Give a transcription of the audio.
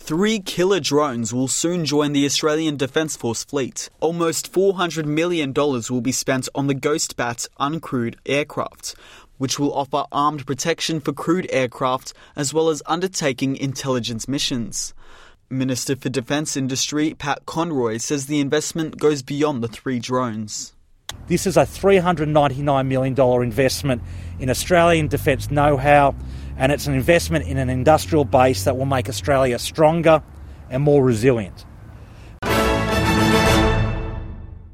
3 killer drones will soon join the Australian Defence Force fleet. Almost $400 million will be spent on the Ghost Bat uncrewed aircraft, which will offer armed protection for crewed aircraft as well as undertaking intelligence missions. Minister for Defence Industry Pat Conroy says the investment goes beyond the 3 drones. This is a $399 million investment in Australian defence know-how, and it's an investment in an industrial base that will make Australia stronger and more resilient.